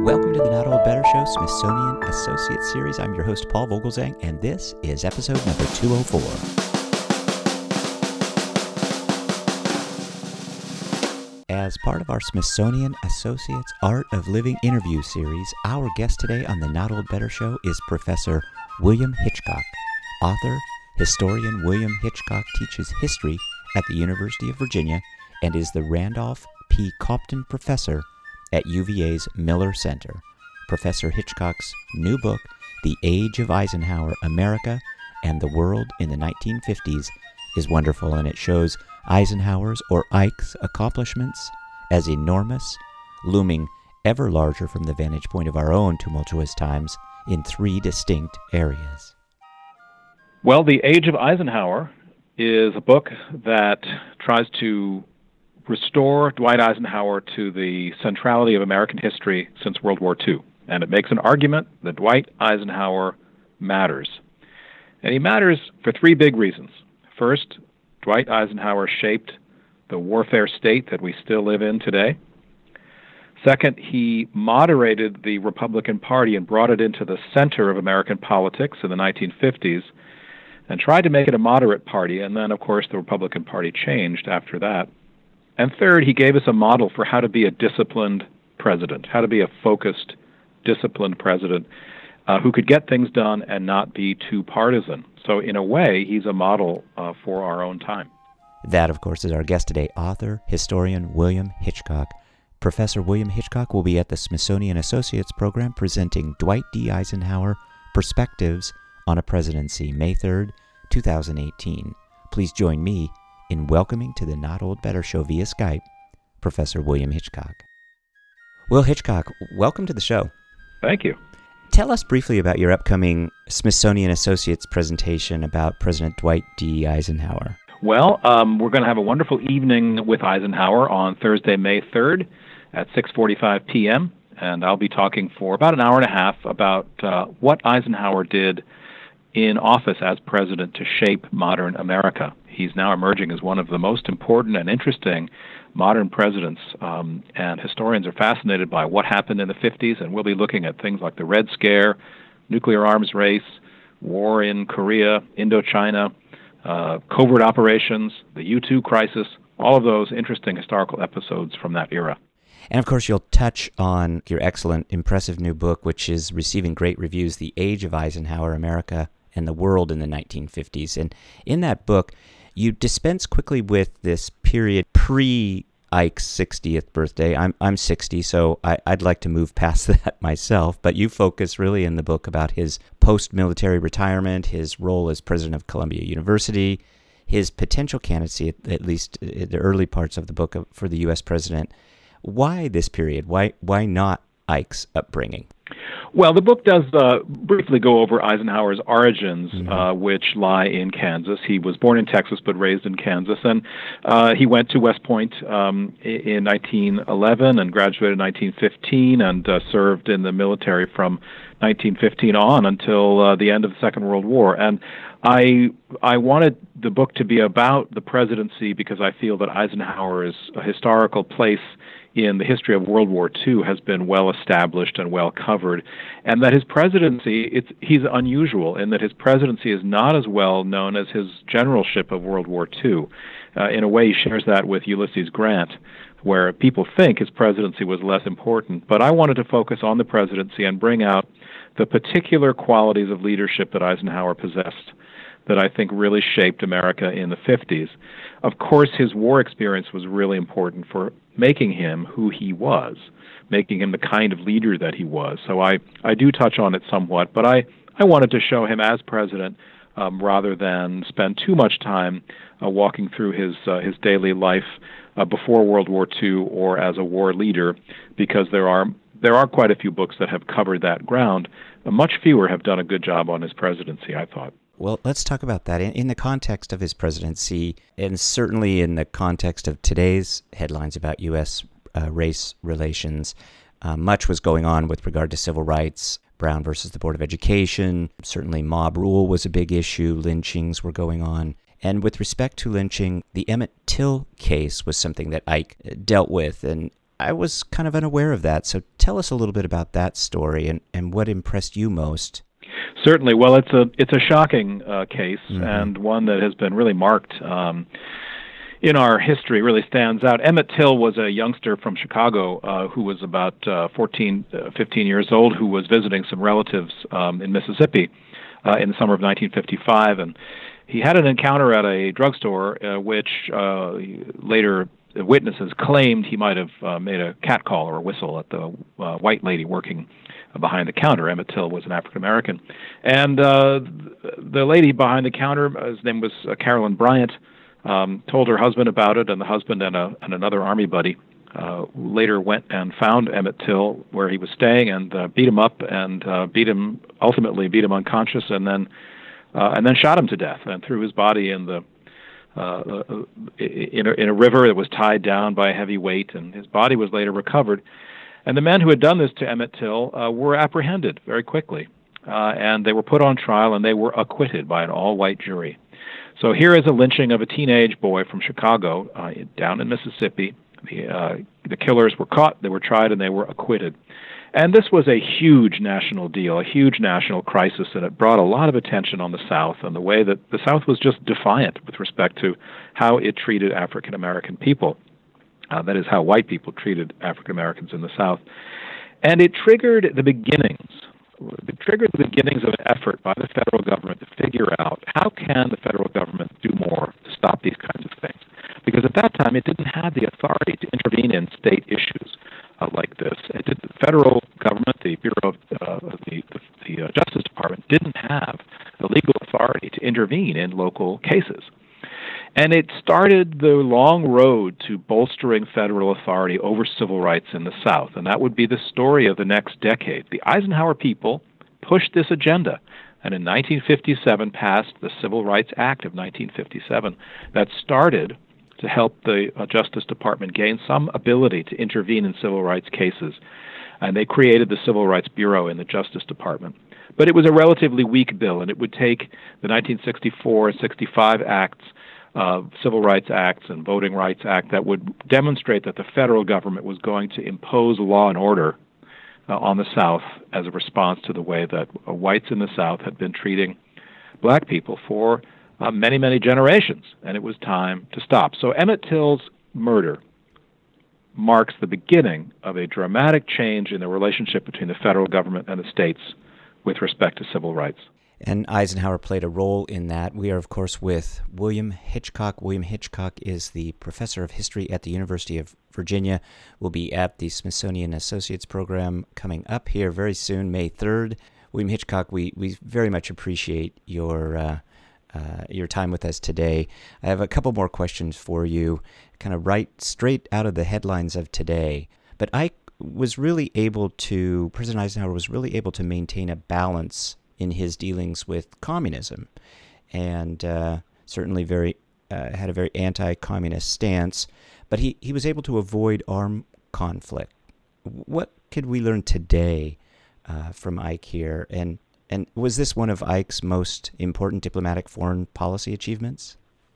Welcome to the Not Old Better Show, Smithsonian Associate Series. I'm your host, Paul Vogelzang, and this is episode number 204. As part of our Smithsonian Associates Art of Living interview series, our guest today on the Not Old Better Show is Professor William Hitchcock. Author, historian William Hitchcock teaches history at the University of Virginia and is the Randolph P. Copton Professor at UVA's Miller Center. Professor Hitchcock's new book, The Age of Eisenhower, America and the World in the 1950s, is wonderful, and it shows Eisenhower's or Ike's accomplishments as enormous, looming ever larger from the vantage point of our own tumultuous times in three distinct areas. Well, The Age of Eisenhower is a book that tries to restore Dwight Eisenhower to the centrality of American history since World War II. And it makes an argument that Dwight Eisenhower matters. And he matters for three big reasons. First, Dwight Eisenhower shaped the warfare state that we still live in today. Second, he moderated the Republican Party and brought it into the center of American politics in the 1950s and tried to make it a moderate party. And then, of course, the Republican Party changed after that. And third, he gave us a model for how to be a disciplined president, how to be a focused, disciplined president who could get things done and not be too partisan. So in a way, he's a model for our own time. That, of course, is our guest today, author, historian William Hitchcock. Professor William Hitchcock will be at the Smithsonian Associates program presenting Dwight D. Eisenhower, Perspectives on a Presidency, May 3rd, 2018. Please join me in welcoming to the Not Old Better Show via Skype, Professor William Hitchcock. Will Hitchcock, welcome to the show. Thank you. Tell us briefly about your upcoming Smithsonian Associates presentation about President Dwight D. Eisenhower. Well, we're going to have a wonderful evening with Eisenhower on Thursday, May 3rd at 6:45 p.m., and I'll be talking for about an hour and a half about what Eisenhower did in office as president to shape modern America. He's now emerging as one of the most important and interesting modern presidents, and historians are fascinated by what happened in the 50s, and we'll be looking at things like the Red Scare, nuclear arms race, war in Korea, Indochina, covert operations, the U-2 crisis, all of those interesting historical episodes from that era. And of course, you'll touch on your excellent, impressive new book, which is receiving great reviews, The Age of Eisenhower, America and the World in the 1950s. And in that book, you dispense quickly with this period pre-Ike's 60th birthday. I'm 60, so I'd like to move past that myself, but you focus really in the book about his post-military retirement, his role as president of Columbia University, his potential candidacy, at least in the early parts of the book, for the U.S. president. Why this period? Why not Ike's upbringing? Well, the book does briefly go over Eisenhower's origins, which lie in Kansas. He was born in Texas but raised in Kansas, and he went to West Point in 1911 and graduated in 1915 and served in the military from 1915 on until the end of the Second World War. And I wanted the book to be about the presidency because I feel that Eisenhower's historical place in the history of World War II has been well established and well covered, and that his presidency, he's unusual in that his presidency is not as well known as his generalship of World War II. In a way, he shares that with Ulysses Grant, where people think his presidency was less important, but I wanted to focus on the presidency and bring out the particular qualities of leadership that Eisenhower possessed that I think really shaped America in the 50s. Of course, his war experience was really important for making him who he was, making him the kind of leader that he was. So I do touch on it somewhat, but I wanted to show him as president rather than spend too much time walking through his daily life before World War II or as a war leader, because there are quite a few books that have covered that ground. Much fewer have done a good job on his presidency, I thought. Well, let's talk about that. In the context of his presidency, and certainly in the context of today's headlines about U.S. Race relations, much was going on with regard to civil rights, Brown versus the Board of Education. Certainly mob rule was a big issue. Lynchings were going on. And with respect to lynching, the Emmett Till case was something that Ike dealt with. And I was kind of unaware of that. So tell us a little bit about that story and what impressed you most. Certainly. Well, it's a shocking case, and one that has been really marked in our history, really stands out. Emmett Till was a youngster from Chicago who was about 15 years old, who was visiting some relatives in Mississippi in the summer of 1955, and he had an encounter at a drugstore, which later witnesses claimed he might have made a catcall or a whistle at the white lady working behind the counter. Emmett Till was an African American, and the lady behind the counter, his name was Carolyn Bryant, told her husband about it, and the husband and another Army buddy later went and found Emmett Till where he was staying and beat him up and ultimately beat him unconscious, and then shot him to death and threw his body in a river that was tied down by a heavy weight, and his body was later recovered. And the men who had done this to Emmett Till were apprehended very quickly, and they were put on trial, and they were acquitted by an all-white jury. So here is a lynching of a teenage boy from Chicago down in Mississippi. The killers were caught, they were tried, and they were acquitted. And this was a huge national deal, a huge national crisis, and it brought a lot of attention on the South and the way that the South was just defiant with respect to how it treated African American people. That is how white people treated African Americans in the South. And it triggered the beginnings of an effort by the federal government to figure out how can the federal government do more to stop these kinds of things. Because at that time, it didn't have the authority to intervene in state issues like this. The federal government, the Bureau of the Justice Department, didn't have the legal authority to intervene in local cases. And it started the long road to bolstering federal authority over civil rights in the South, and that would be the story of the next decade. The Eisenhower people pushed this agenda, and in 1957 passed the Civil Rights Act of 1957 that started to help the Justice Department gain some ability to intervene in civil rights cases. And they created the Civil Rights Bureau in the Justice Department. But it was a relatively weak bill, and it would take the 1964 and 65 acts, Civil Rights Acts and Voting Rights Act, that would demonstrate that the federal government was going to impose law and order on the South as a response to the way that whites in the South had been treating black people for many, many generations, and it was time to stop. So Emmett Till's murder marks the beginning of a dramatic change in the relationship between the federal government and the states with respect to civil rights. And Eisenhower played a role in that. We are, of course, with William Hitchcock. William Hitchcock is the professor of history at the University of Virginia. Will be at the Smithsonian Associates program coming up here very soon, May 3rd. William Hitchcock, we very much appreciate your time with us today. I have a couple more questions for you, kind of right straight out of the headlines of today. But President Eisenhower was really able to maintain a balance in his dealings with communism, and certainly had a very anti-communist stance, but he was able to avoid armed conflict. What could we learn today from Ike here, and was this one of Ike's most important diplomatic foreign policy achievements?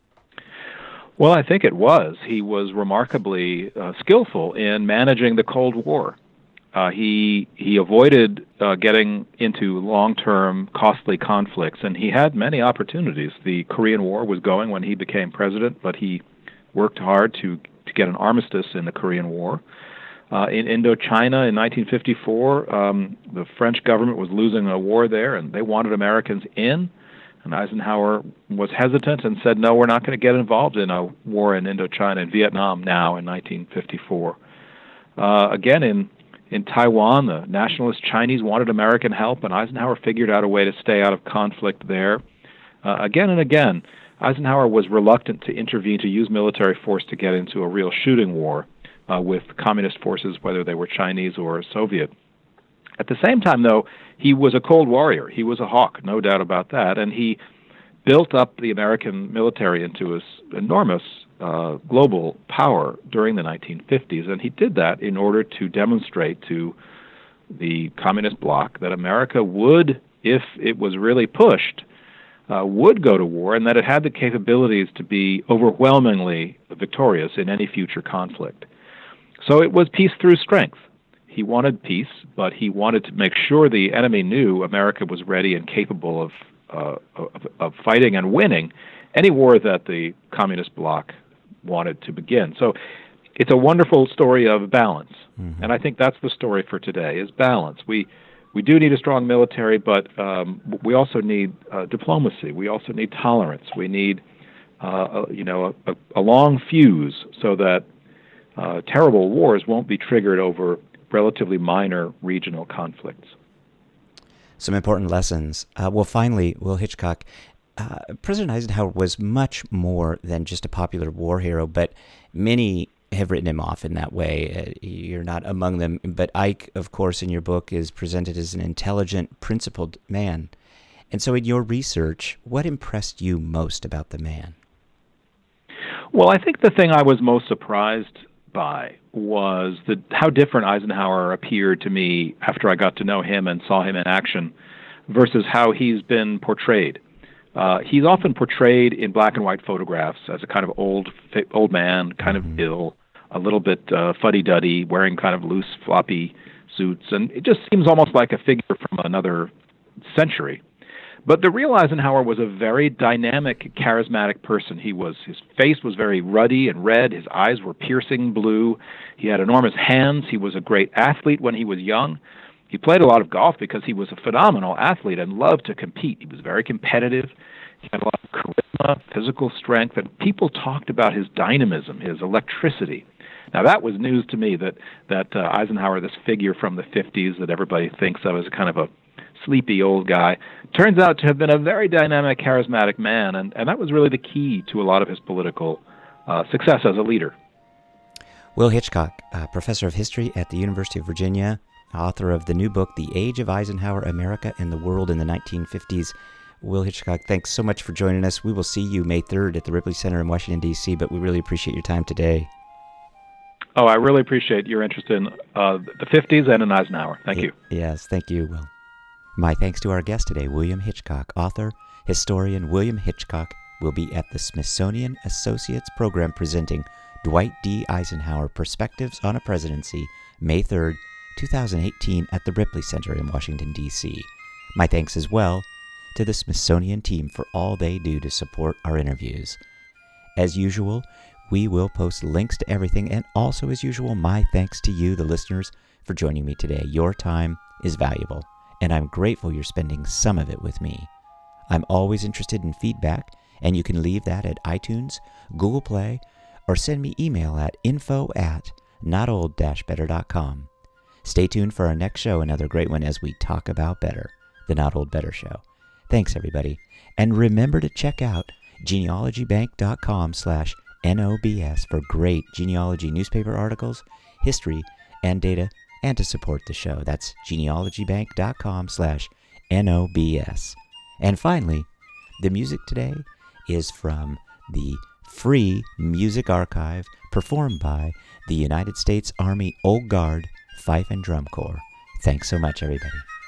Well, I think it was. He was remarkably skillful in managing the Cold War. He avoided getting into long-term, costly conflicts, and he had many opportunities. The Korean War was going when he became president, but he worked hard to get an armistice in the Korean War. In Indochina in 1954, the French government was losing a war there, and they wanted Americans in. And Eisenhower was hesitant and said, no, we're not going to get involved in a war in Indochina and Vietnam now in 1954. Again, in Taiwan, the nationalist Chinese wanted American help, and Eisenhower figured out a way to stay out of conflict there. Again and again, Eisenhower was reluctant to intervene, to use military force to get into a real shooting war with communist forces, whether they were Chinese or Soviet. At the same time, though, he was a cold warrior. He was a hawk, no doubt about that, and he built up the American military into an enormous global power during the 1950s, and he did that in order to demonstrate to the communist bloc that America would, if it was really pushed, would go to war, and that it had the capabilities to be overwhelmingly victorious in any future conflict. So it was peace through strength. He wanted peace, but he wanted to make sure the enemy knew America was ready and capable of fighting and winning any war that the communist bloc wanted to begin. So it's a wonderful story of balance, and I think that's the story for today: is balance. We do need a strong military, but we also need diplomacy. We also need tolerance. We need a long fuse so that terrible wars won't be triggered over relatively minor regional conflicts. Some important lessons. Well, finally, Will Hitchcock, President Eisenhower was much more than just a popular war hero, but many have written him off in that way. You're not among them, but Ike, of course, in your book is presented as an intelligent, principled man. And so in your research, what impressed you most about the man? Well, I think the thing I was most surprised by was how different Eisenhower appeared to me after I got to know him and saw him in action versus how he's been portrayed. He's often portrayed in black and white photographs as a kind of old man, kind of ill, a little bit fuddy-duddy, wearing kind of loose, floppy suits, and it just seems almost like a figure from another century. But the real Eisenhower was a very dynamic, charismatic person. His face was very ruddy and red. His eyes were piercing blue. He had enormous hands. He was a great athlete when he was young. He played a lot of golf because he was a phenomenal athlete and loved to compete. He was very competitive. He had a lot of charisma, physical strength, and people talked about his dynamism, his electricity. Now, that was news to me, that Eisenhower, this figure from the 50s that everybody thinks of as a kind of a sleepy old guy, turns out to have been a very dynamic, charismatic man, and that was really the key to a lot of his political success as a leader. Will Hitchcock, professor of history at the University of Virginia, author of the new book, The Age of Eisenhower, America and the World in the 1950s. Will Hitchcock, thanks so much for joining us. We will see you May 3rd at the Ripley Center in Washington, D.C., but we really appreciate your time today. Oh, I really appreciate your interest in the 50s and in Eisenhower. Thank you. Yes, thank you, Will. My thanks to our guest today, William Hitchcock. Author, historian William Hitchcock will be at the Smithsonian Associates Program presenting Dwight D. Eisenhower, Perspectives on a Presidency, May 3rd, 2018 at the Ripley Center in Washington, D.C. My thanks as well to the Smithsonian team for all they do to support our interviews. As usual, we will post links to everything, and also as usual, my thanks to you, the listeners, for joining me today. Your time is valuable, and I'm grateful you're spending some of it with me. I'm always interested in feedback, and you can leave that at iTunes, Google Play, or send me email at info@notold-better.com. Stay tuned for our next show, another great one as we talk about better, the Not Old Better Show. Thanks, everybody. And remember to check out genealogybank.com/NOBS for great genealogy newspaper articles, history, and data, and to support the show. That's genealogybank.com/NOBS. And finally, the music today is from the free music archive performed by the United States Army Old Guard Fife and Drum Corps. Thanks so much, everybody.